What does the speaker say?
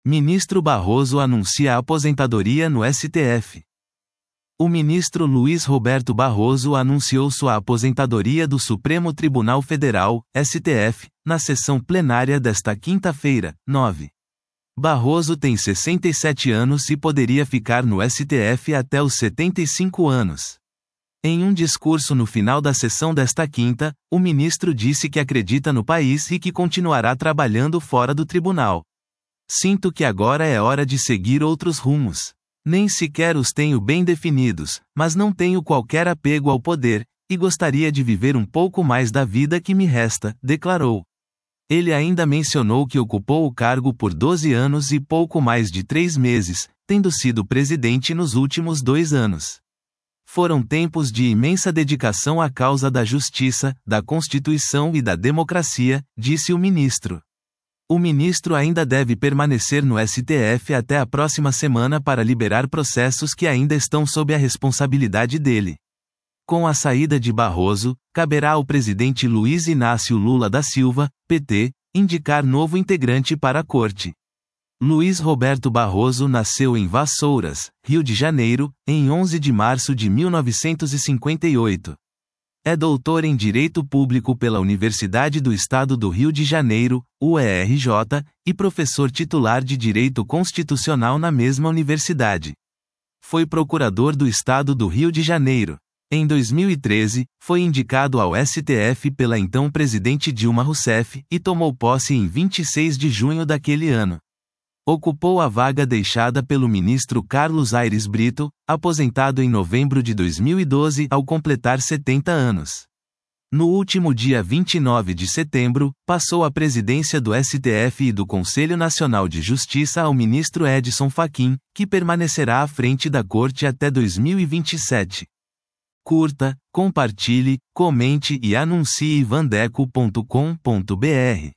Ministro Barroso anuncia aposentadoria no STF. O ministro Luiz Roberto Barroso anunciou sua aposentadoria do Supremo Tribunal Federal, STF, na sessão plenária desta quinta-feira, 9. Barroso tem 67 anos e poderia ficar no STF até os 75 anos. Em um discurso no final da sessão desta quinta, o ministro disse que acredita no país e que continuará trabalhando fora do tribunal. Sinto que agora é hora de seguir outros rumos. Nem sequer os tenho bem definidos, mas não tenho qualquer apego ao poder, e gostaria de viver um pouco mais da vida que me resta, declarou. Ele ainda mencionou que ocupou o cargo por 12 anos e pouco mais de 3 meses, tendo sido presidente nos últimos 2 anos. Foram tempos de imensa dedicação à causa da justiça, da Constituição e da democracia, disse o ministro. O ministro ainda deve permanecer no STF até a próxima semana para liberar processos que ainda estão sob a responsabilidade dele. Com a saída de Barroso, caberá ao presidente Luiz Inácio Lula da Silva, PT, indicar novo integrante para a corte. Luiz Roberto Barroso nasceu em Vassouras, Rio de Janeiro, em 11 de março de 1958. É doutor em Direito Público pela Universidade do Estado do Rio de Janeiro, UERJ, e professor titular de Direito Constitucional na mesma universidade. Foi procurador do Estado do Rio de Janeiro. Em 2013, foi indicado ao STF pela então presidente Dilma Rousseff e tomou posse em 26 de junho daquele ano. Ocupou a vaga deixada pelo ministro Carlos Aires Brito, aposentado em novembro de 2012 ao completar 70 anos. No último dia 29 de setembro, passou a presidência do STF e do Conselho Nacional de Justiça ao ministro Edson Fachin, que permanecerá à frente da corte até 2027. Curta, compartilhe, comente e anuncie vandeco.com.br.